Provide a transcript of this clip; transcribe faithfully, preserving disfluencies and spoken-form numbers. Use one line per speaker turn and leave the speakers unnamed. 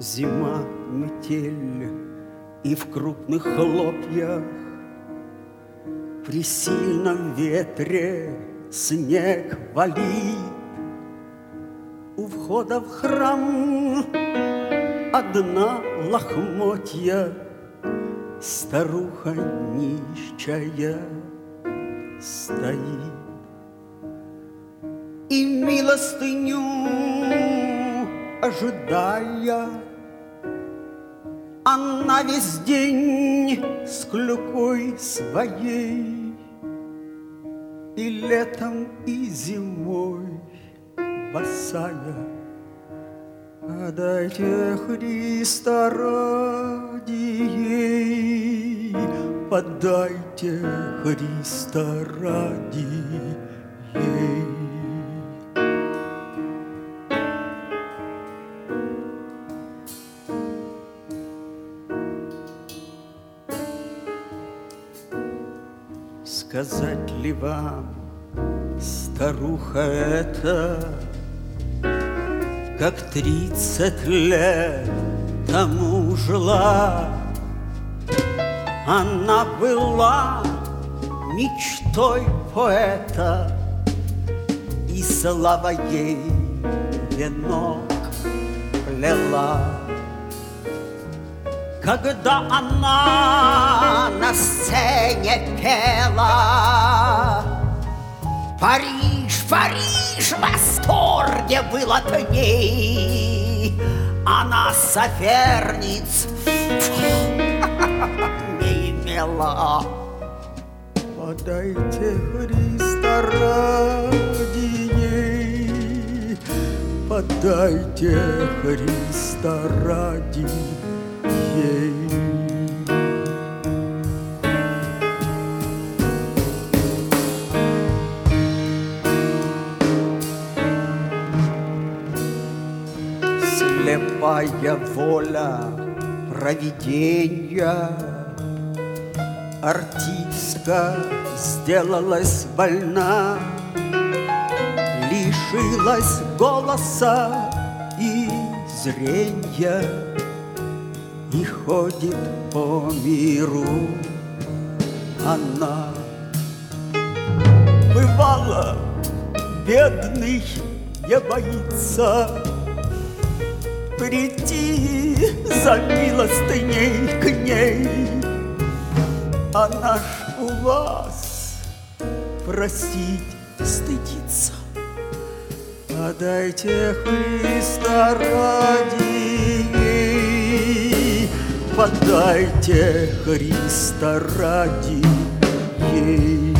Зима, метель, и в крупных хлопьях при сильном ветре снег валит. У входа в храм одна лохмотья старуха нищая стоит. И милостыню ожидая, она весь день с клюкой своей и летом, и зимой босая. Отдайте Христа ради ей, подайте Христа ради ей. Сказать ли вам, старуха эта, как тридцать лет тому жила? Она была мечтой поэта, и слава ей венок плела. Когда она на сцене пела, Париж, Париж в восторге был от ней. Она соперниц не имела. Подайте Христа ради ней, подайте Христа ради ей. Слепая воля провиденья, артистка сделалась больна, лишилась голоса и зренья, и ходит по миру она. Бывало, бедный не боится прийти за милостыней к ней. Она ж у вас просить стыдится. Подайте Христа ради ей, подайте Христа ради ей.